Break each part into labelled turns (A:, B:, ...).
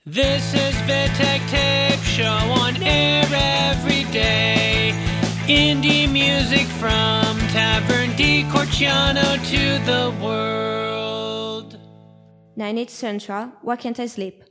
A: This is Vitek Tape Show on air every day. Indie music from Tavern di Corciano to the world.
B: 9-8 Central, Why Can't I Sleep?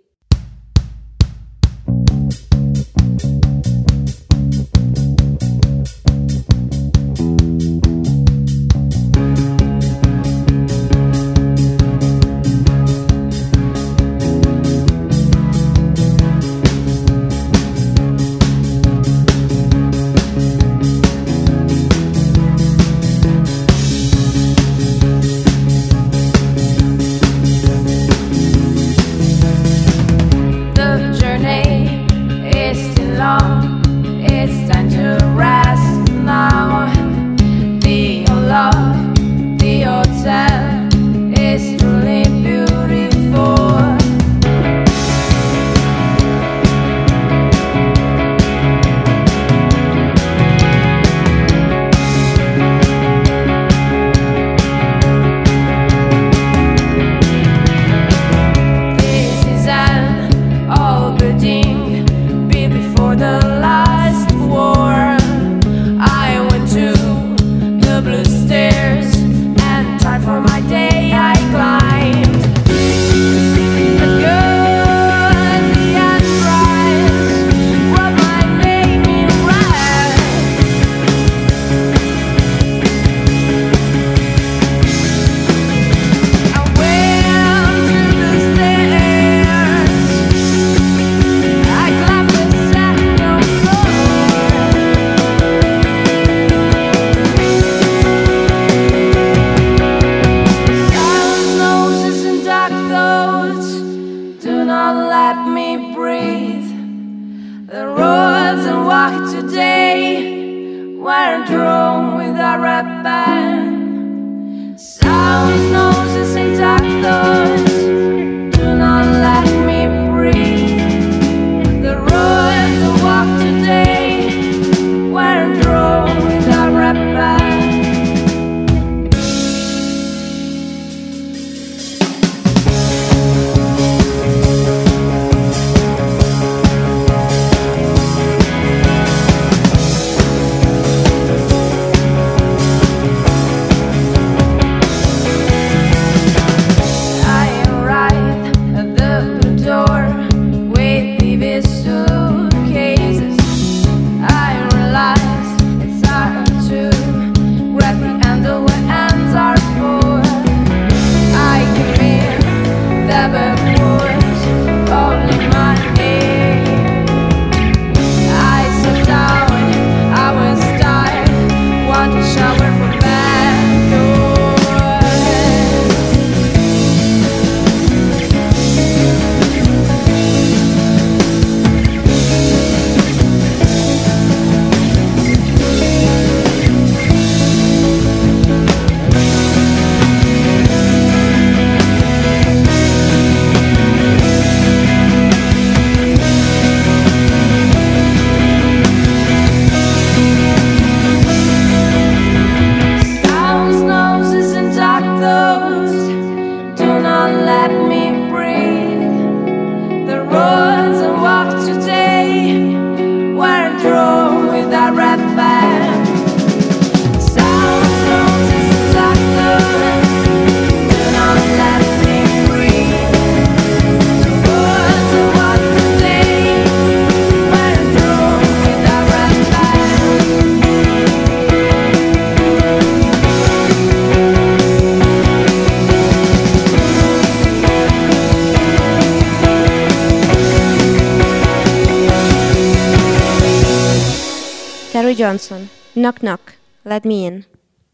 B: Johnson, Knock Knock, Let Me In.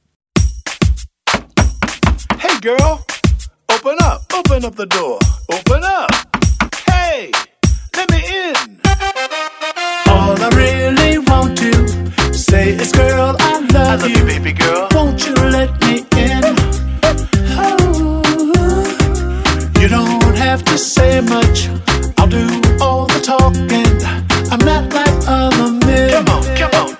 C: Hey girl, open up the door, open up. Hey, let me in. All I really want to say is, girl, I love you, baby girl. Won't you let me in? Oh, you don't have to say much, I'll do all the talking. I'm not like other men. Come on.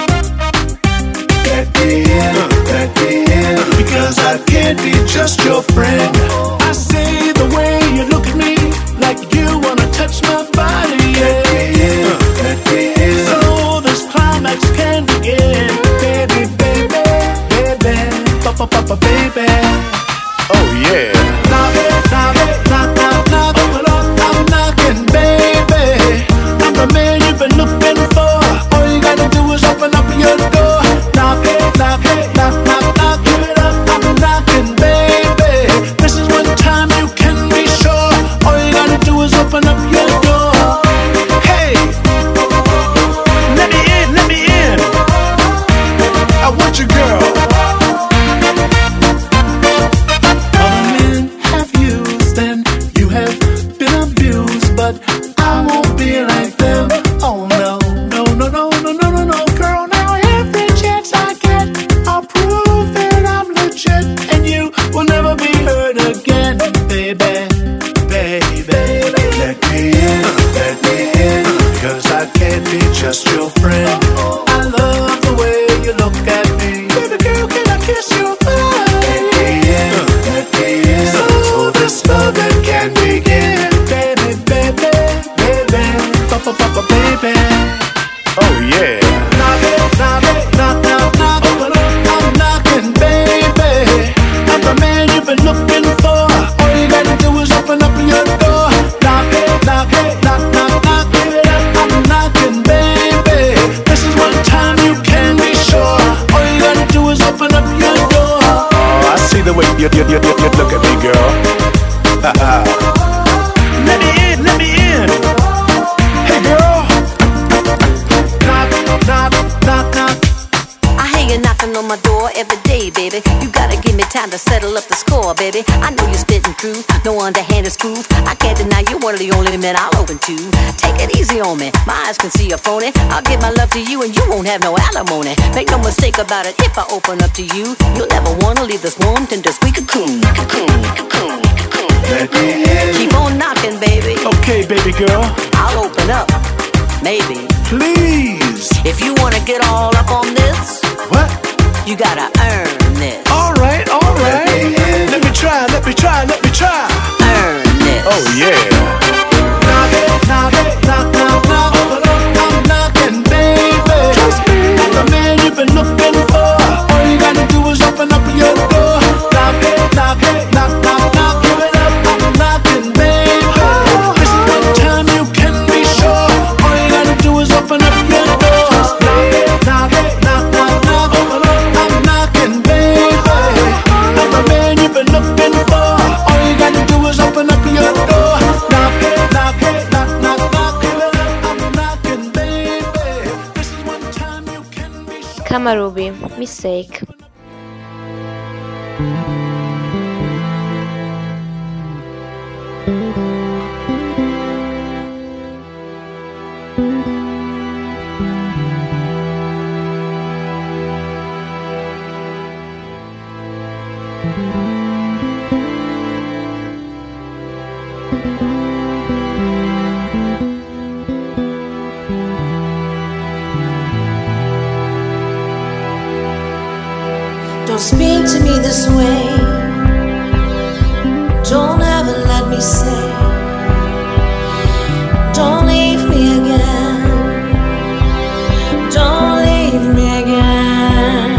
C: Let me in, because I can't be just your friend. I say the way you look at me my body, yeah. Let me in. So this climax can begin. Baby, baby, baby, papa, baby. Oh yeah. Knock it, knock it, knock, knock, knock. Open up, I'm knocking, baby. I'm the man you've been looking for. All you gotta do is open up your door. Knock it, knock it, knock, knock, knock. Give it up, I'm knocking, baby. This is one time you can be sure. All you gotta do is open up your door. Hey, let me in, let me in. I want your girl. Other men have used and you have been abused, but I won't be like them. Oh no, no, no, no, no, no, no, no, girl. Now every chance I get, I'll prove that I'm legit, and you will never be hurt again, baby, baby. Let me in, 'cause I can't be just your friend. I love the way you look at me, baby girl. Can I kiss your eyes? Let me in, so this loving can begin, baby, baby, baby, papa, baby. Oh yeah. Knock it, knock it, knock, knock, knock. Open up, I'm knocking, baby. I'm the man you've been looking for. All you gotta do is open up your door. Knock it, knock it, knock, knock, knock. Give it up, I'm knocking, baby. This is one time you can be sure. All you gotta do is open up your door. Oh, I see the way you look at me, girl. Let me in, let me in. Hey, girl. Knock, knock, knock, knock.
D: I hear you knocking on my door every day, baby. You gotta give me time to settle up the score, baby. I know you're spitting through, no underhanded groove. I can't deny you're one of the only men I'll open to. Take it easy on me, my eyes can see you're phony. I'll give my love to you and you won't have no alimony. Make no mistake about it, if I open up to you, you'll never wanna leave this warm, tender, sweet cocoon. Cocoon, cocoon, cocoon.
C: Let me in.
D: Keep on knocking, baby.
C: Okay, baby girl.
D: I'll open up, maybe.
C: Please.
D: If you wanna get all up on this,
C: What?
D: you gotta earn this.
C: All right, all right. Let me try, let me try, let me try.
D: Earn this.
C: Oh yeah. Knock it, knock it, knock, knock, knock. Open up, I'm knocking, baby. Trust me. I'm the man you've been looking for. All you gotta do is open up your door. Knock it, knock it, knock, knock, knock. Give it up, I'm knocking, baby. This is one time you can be sure. All you gotta do is open up your door. Knock it, knock it, knock, knock, knock. Open up, I'm knocking, baby. I'm the man you've been looking for. All you gotta do is open up your door. Knock it, knock it, knock, knock, knock. Give it up, I'm knocking, baby. This is one time you can be sure.
B: Kamarubi, Mistake.
E: Don't speak to me this way. Don't ever let me say, don't leave me again. Don't leave me again.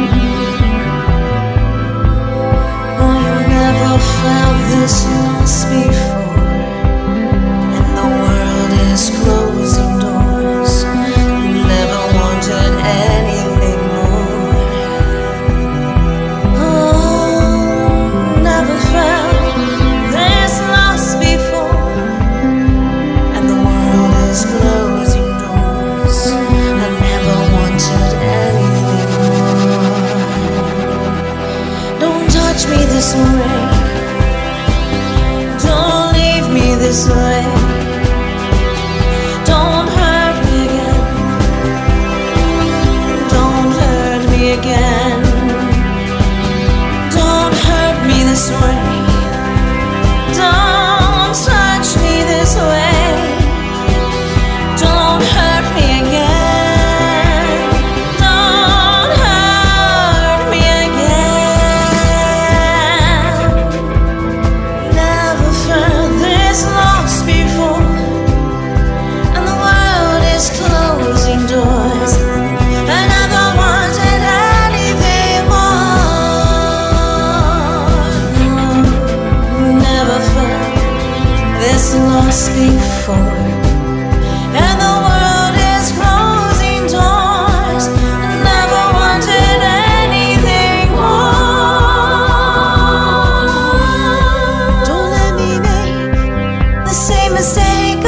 E: Oh, you never felt this loss before, and the world is closing doors. Never wanted anything more. Never felt this loss before, and the world is closing doors. I never wanted anything more. Don't touch me this way. Don't leave me this way. Don't hurt me again. Don't hurt me again. Don't hurt me this way. Don't touch me this way. Don't hurt me again. Don't hurt me again. Never felt this lost before. before, and the world is closing doors. I never wanted anything more. Don't let me make the same mistake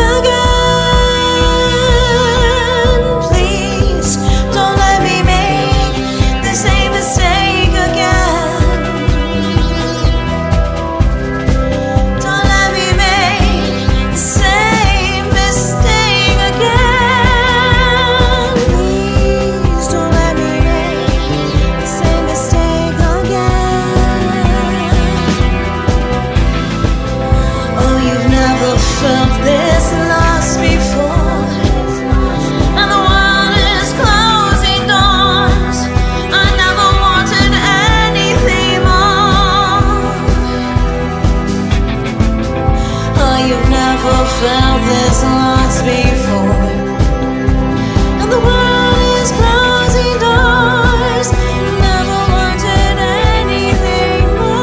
E: again, please. Don't let me make the same mistake again. Don't let me make the same mistake again, please. Don't let me make the same mistake again. Oh, you've never felt this loss before, and the world is closing doors. I never wanted anything more. Oh, you've never felt this loss before, and the world is closing doors. Never wanted anything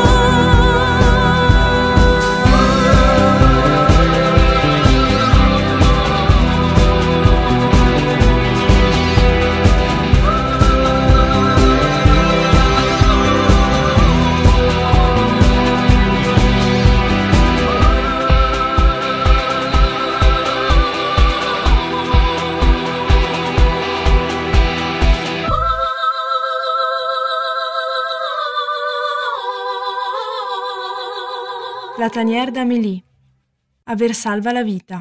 F: La Tanière d'Amélie. Aver salva la vita.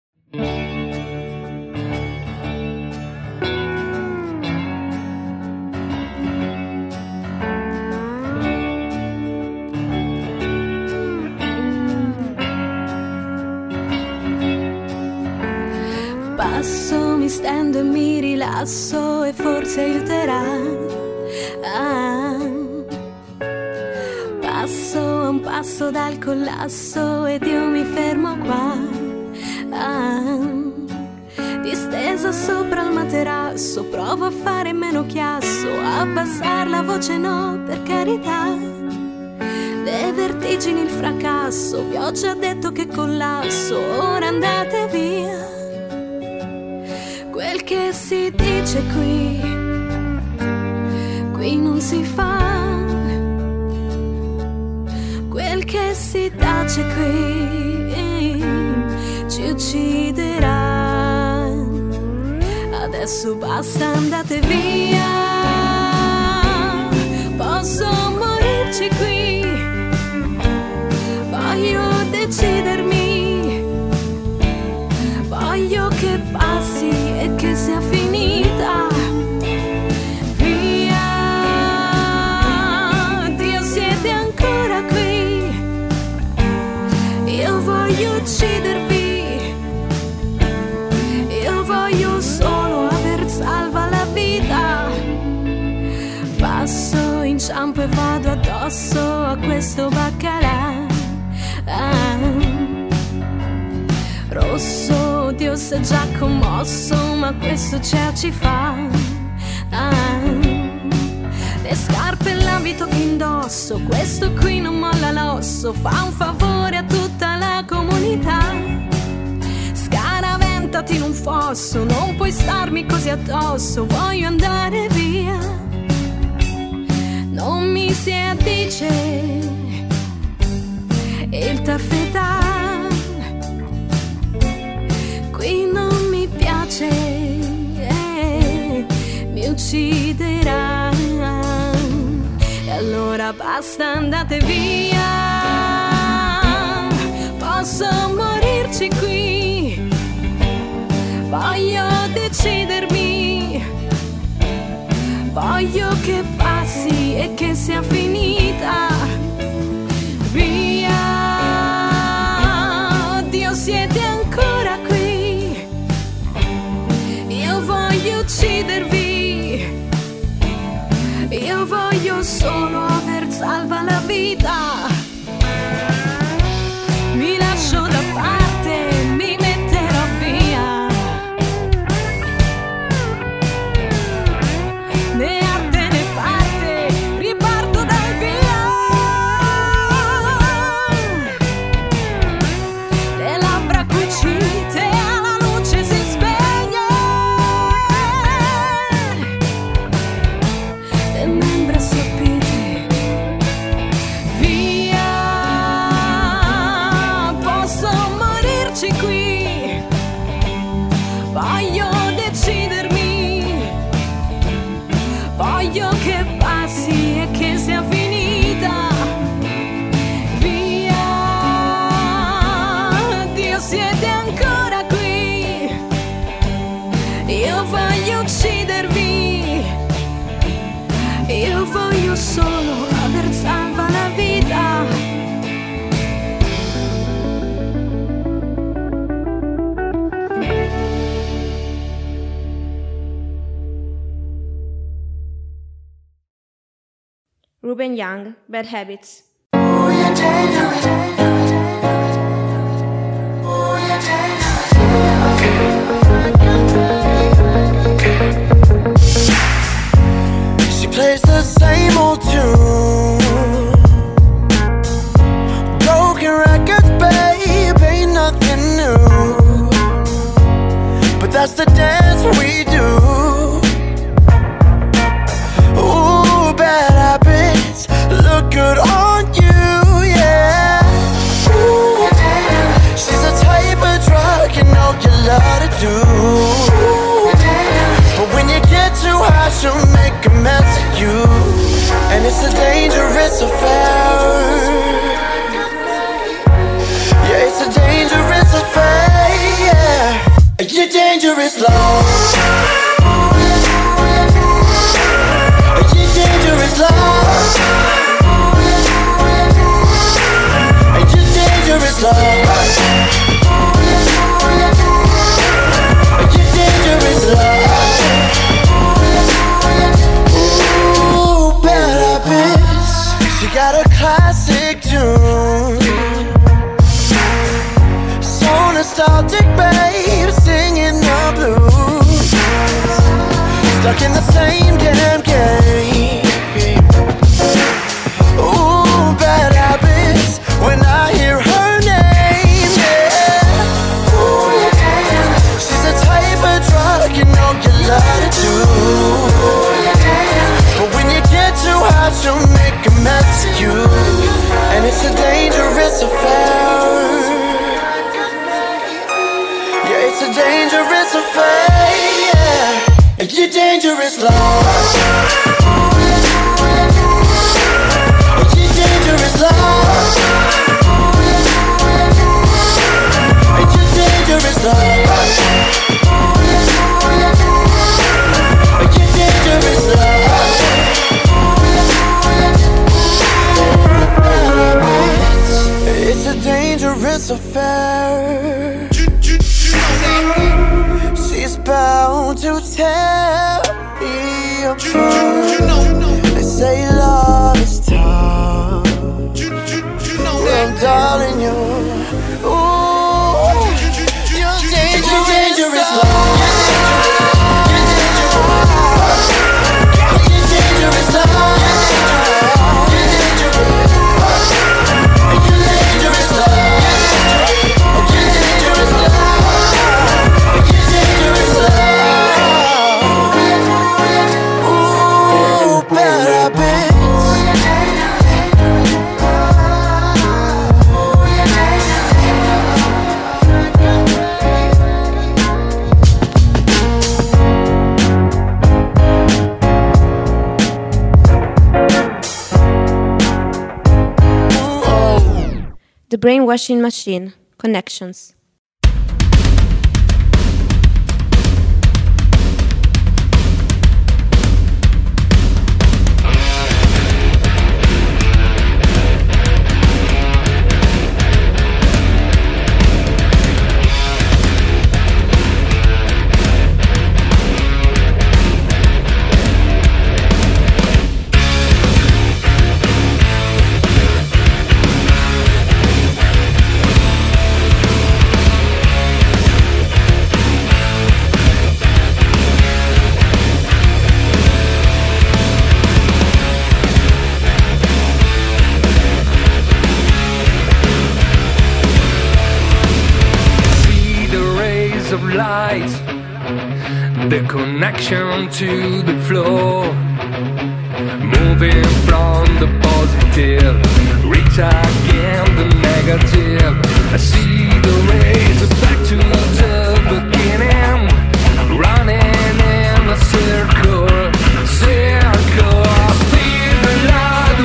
E: Passo, mi stendo e mi rilasso e forse aiuterà. Passo a un passo dal collasso ed io mi fermo qua. Distesa sopra il materasso, provo a fare meno chiasso, abbassare la voce no, per carità. Le vertigini, il fracasso, vi ho già detto che collasso, ora andate via. Quel che si dice qui non si fa. Quel che si tace qui ci ucciderà. Adesso basta, andate via. Posso morirci qui, voglio decidermi, voglio che passi e che sia finita. Via, Dio, siete ancora qui. Io voglio uccidervi, io voglio solo aver salva la vita. Passo, inciampo e vado addosso a questo baccalà. Rosso, Dio si è già commosso, ma questo cielo ci fa. Le scarpe e l'abito che indosso, questo qui non molla l'osso, fa un favore a tutta la comunità. Scaraventati in un fosso, non puoi starmi così addosso, voglio andare via. Non mi si addice il taffetà, qui non mi piace, mi ucciderà. E allora basta, andate via. Posso morirci qui, voglio decidermi, voglio che passi e che sia finita. Via, Dio, siete ancora qui. Io voglio uccidervi, io voglio solo aver salva la vita. Mi lascio da parte, mi metterò via. Ne arte ne parte, riparto dal via. sia finita. Via, Dio, siete ancora qui. Io voglio uccidervi. Io voglio solo aver salva la vita.
B: Ruben Young, Bad Habits.
G: Ooh, you're dangerous. Ooh, you're dangerous. She plays the same old tune. Broken records, babe, ain't nothing new. But that's the dance we do. Ooh, bad habits look good on you, yeah. Ooh, she's the type of drug you know you love to do. But when you get too high, she'll make a mess of you. And it's a dangerous affair. Yeah, it's a dangerous affair, yeah. You're dangerous, Lord. You're dangerous, Lord. You're dangerous, Lord. You're dangerous, Lord. Ooh, bad habits. She got a classic tune. So nostalgic, babe, singing the blues. Stuck in the same damn game. Ooh, bad habits when I hear her name, yeah. Ooh, she's the type of drug you know you love to do. But when you get too high, she'll make a mess of you. And it's a dangerous affair. Yeah, it's a dangerous affair, yeah. You're dangerous, Lord. You're dangerous, Lord. You're dangerous, Lord. You're dangerous, Lord. It's a dangerous affair. She's bound to tear me apart. They say love is tough. Well, darling, you're dangerous, love. You're dangerous, love. You're dangerous, love. You're dangerous, love. Ooh, bad habits.
B: The Brainwashing Machine, Connections.
H: The connection to the flow, moving from the positive, reach again the negative. I see the race back to the beginning, running in a circle. I feel the light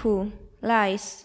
B: Who, Lies.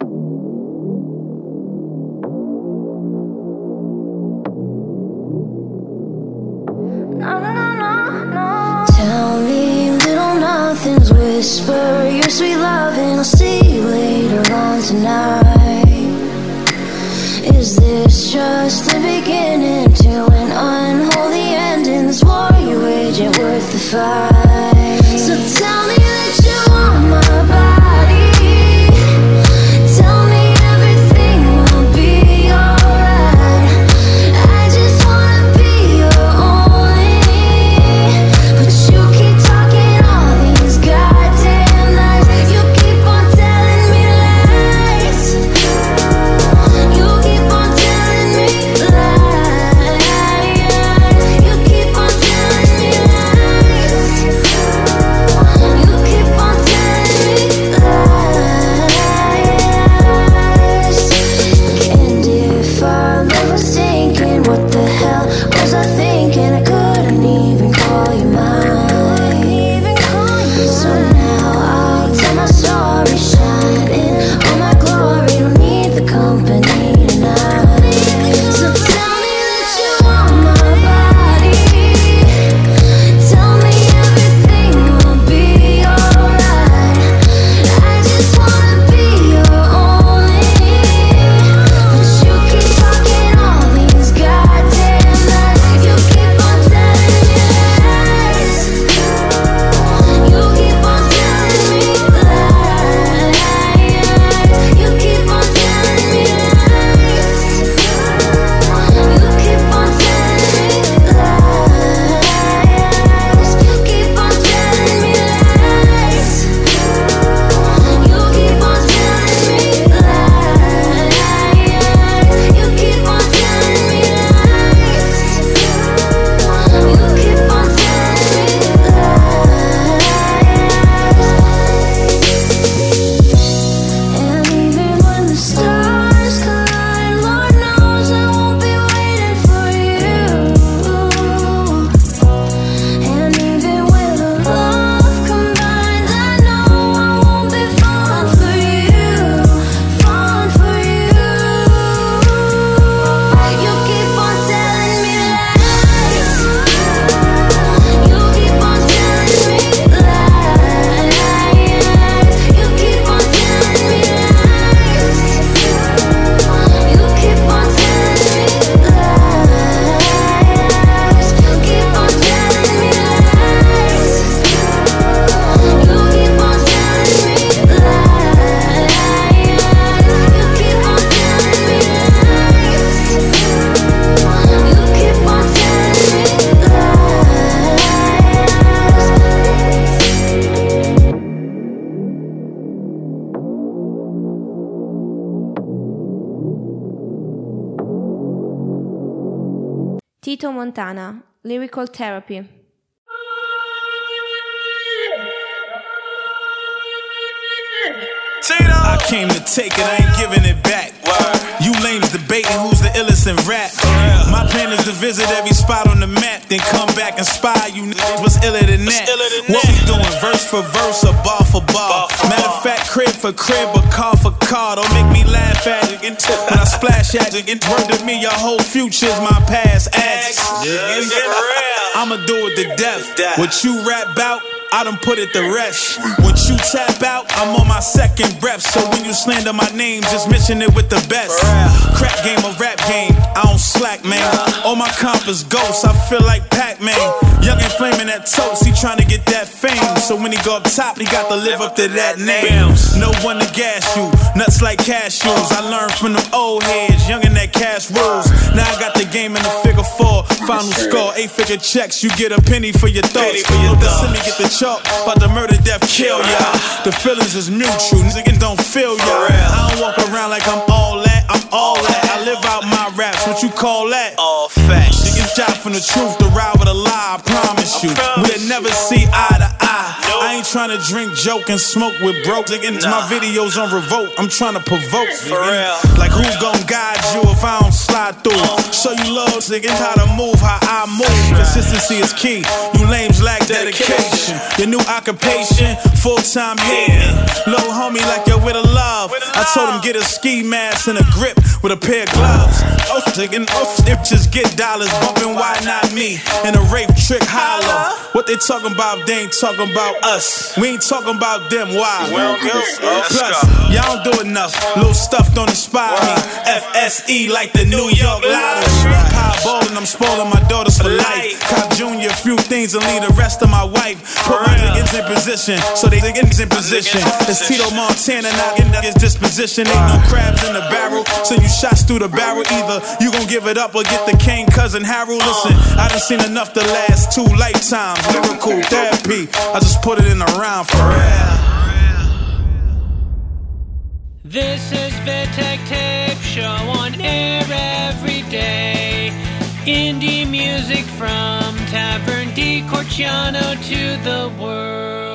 I: Tell me little nothings, whisper your sweet love, and I'll see you later on tonight. Is this just the beginning to an unholy end? In this war you wage ain't worth the fight. So tell me that you want my body. Tell me everything will be alright. I just wanna be your only, but you keep talking all these goddamn lies. You keep on telling me lies. You keep on telling me lies. You keep on telling me lies. You keep on telling me lies. And if our love was sinking, what the hell was I thinking? I couldn't even call you mine. So now I'll tell my story, shining all my glory. Don't need the company tonight. So tell me that you want my body. Tell me everything will be alright. I just wanna be your only, but you keep talking all these goddamn lies. You keep on telling me lies. You keep on telling me lies. You keep on telling me lies. You keep on telling me lies. Keep on telling me lies. You keep on telling me lies. You keep on telling me lies. You keep on telling me lies. And even when the stars collide, Lord knows I won't be waiting for you. And even with a love combined, I know I won't be falling for you, falling for you. You keep on telling me lies. You keep on telling me lies. You keep on telling me lies. You keep on telling me lies. Keep on telling me lies. You keep on telling me lies. You keep on telling me lies. You keep on telling me
B: Tito Montana, Lyrical Therapy.
C: I came to take it, I ain't giving it back. You lames debating who's the illest in rap. My plan is to visit every spot on the map, then come back and spy you niggas what's iller than that. What we doing, verse for verse or bar for bar? Matter of fact, crib for crib or car for car. Don't make me laugh at it when I splash at it. It's word to me, your whole future's my past acts. I'ma do it to death. What you rap about, I done put it to rest. Once you tap out, I'm on my second breath. So when you slander my name, just mention it with the best. Crap game or rap game, I don't slack, man. All my comp is ghosts, I feel like Pac-Man. Young and flaming that toast, he tryna get that fame. So when he go up top, he got to live up to that name. No one to gas you, nuts like cashews. I learned from them old heads, young in that cash rules. Now I got the game in the figure 4. Final score, 8-figure checks, you get a penny for your thoughts. Send me get the chalk, about to murder, death, kill ya. The feelings is mutual, niggas don't feel ya. I don't walk around like I'm all that, I'm all that. I live out my raps, what you call that? All facts. Niggas die from the truth, to ride with a lie, I promise you. We'll never see eye to eye. I ain't
J: trying to drink, joke, and smoke with broke. My videos on Revolt, I'm trying to provoke. For real. Like who gon' guide you if I don't slide through? Show you love, nigga, how to move, how I move. Consistency is key. You lames lack dedication. Your new occupation, full-time hitting. Little homie like you're with a love. I told him get a ski mask and a grip with a pair of gloves. If just get dollars, bumping why not me? And a rape trick hollow. What they talking about, they ain't talking about us. We ain't talking about them, why? Plus, y'all don't do enough. Little stuff don't inspire me. FSE like the New York Lottery. Powerball and I'm spoiling my daughters for life. Cop Junior, few things and leave the rest of my wife. Put my niggas in position, so they niggas in position. It's Tito Montana, not getting his disposition. Ain't no crabs in the barrel, so you shots through the barrel. Either you gon' give it up or get the Kane cousin Harold. Listen, I done seen enough to last 2 lifetimes. Lyrical therapy, I just put it in a rhyme for real.
A: This is Vittek Tape Show on air every day. Indie music from Tavern di Corciano to the world.